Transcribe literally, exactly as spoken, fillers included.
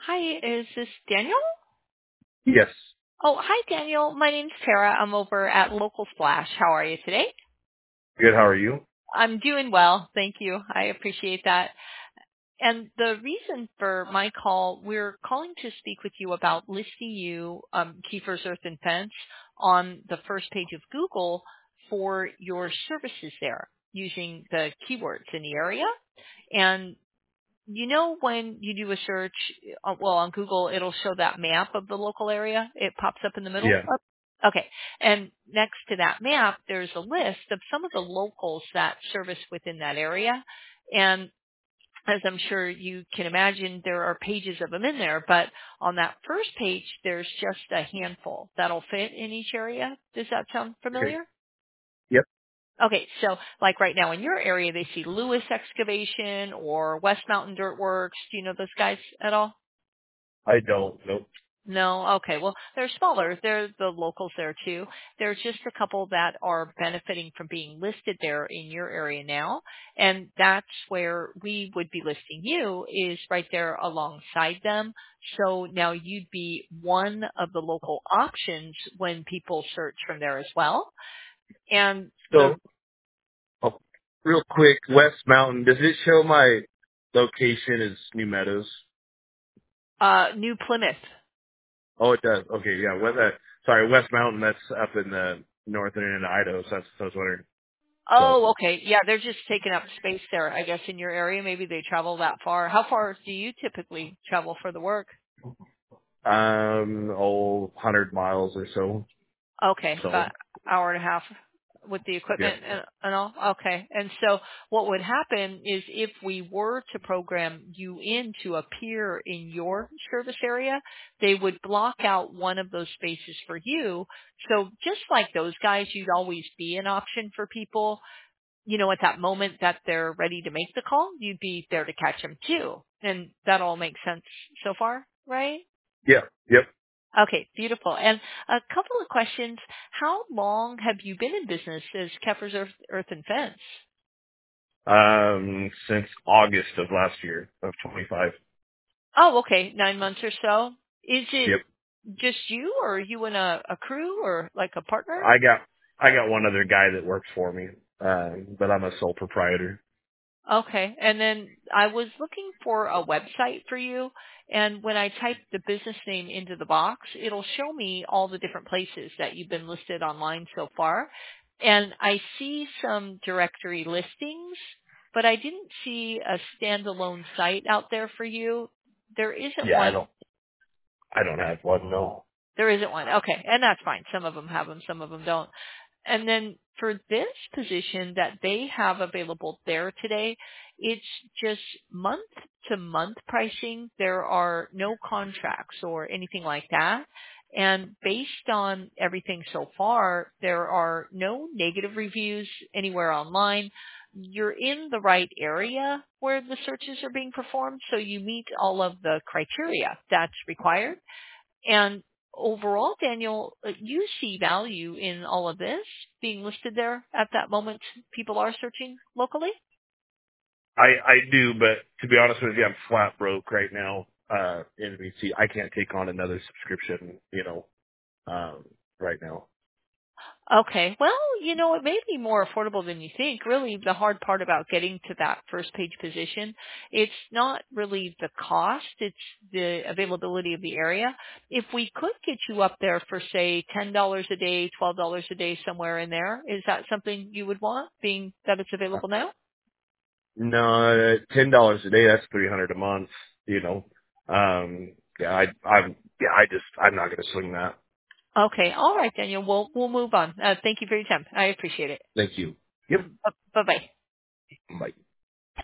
Hi, is this Daniel? Yes. Oh, hi, Daniel. My name's Tara. I'm over at Local Splash. How are you today? Good. How are you? I'm doing well. Thank you. I appreciate that. And the reason for my call, we're calling to speak with you about listing you, um, Kiefer's Earth and Fence, on the first page of Google for your services there using the keywords in the area. And you know when you do a search, uh, well, on Google, it'll show that map of the local area. It pops up in the middle. Yeah. Oh, okay. And next to that map, there's a list of some of the locals that service within that area. And as I'm sure you can imagine, there are pages of them in there. But on that first page, there's just a handful that'll fit in each area. Does that sound Okay. familiar? Yep. Okay, so like right now in your area, they see Lewis Excavation or West Mountain Dirt Works. Do you know those guys at all? I don't. Nope. No? Okay, well, they're smaller. They're the locals there too. There's just a couple that are benefiting from being listed there in your area now. And that's where we would be listing you is right there alongside them. So now you'd be one of the local options when people search from there as well. And the So, oh, real quick, West Mountain. Does it show my location as New Meadows? uh, New Plymouth. Oh, it does. Okay. Yeah. West, uh, sorry, West Mountain. That's up in the northern end of Idaho. So that's what I was wondering. So, Oh, okay. Yeah, they're just taking up space there, I guess, in your area. Maybe they travel that far. How far do you typically travel for the work? um, oh, hundred miles or so. Okay, So, about hour and a half with the yeah. equipment and, and all. Okay. And so what would happen is if we were to program you in to appear in your service area, they would block out one of those spaces for you. So just like those guys, you'd always be an option for people. You know, at that moment that they're ready to make the call, you'd be there to catch them too. And that all makes sense so far, right? Yeah. Yep. Okay, beautiful. And a couple of questions. How long have you been in business as Keffer's Earth, Earth and Fence? Um, since August of last year of twenty-five. Oh, okay, nine months or so. Is it Yep. just you or are you and a, a crew or like a partner? I got I got one other guy that works for me, um, but I'm a sole proprietor. Okay. And then I was looking for a website for you. And when I type the business name into the box, it'll show me all the different places that you've been listed online so far. And I see some directory listings, but I didn't see a standalone site out there for you. There isn't Yeah, I one. don't I don't have one. No. There isn't one. Okay. And that's fine. Some of them have them, some of them don't. And then for this position that they have available there today, it's just month to month pricing. There are no contracts or anything like that. And based on everything so far, there are no negative reviews anywhere online. You're in the right area where the searches are being performed, so you meet all of the criteria that's required. And overall, Daniel, uh, you see value in all of this being listed there at that moment people are searching locally? I I do, but to be honest with you, I'm flat broke right now. Uh, in V C, I can't take on another subscription. You know, um, right now. Okay. Well, you know, it may be more affordable than you think. Really, the hard part about getting to that first page position, it's not really the cost, it's the availability of the area. If we could get you up there for, say, ten dollars a day, twelve dollars a day, somewhere in there, is that something you would want, being that it's available now? No, uh, ten dollars a day. That's three hundred a month. You know. Um, yeah, I I'm yeah, I just I'm not gonna swing that. Okay. All right, Daniel. We'll we'll move on. Uh, thank you for your time. I appreciate it. Thank you. Yep. Bye bye. Bye.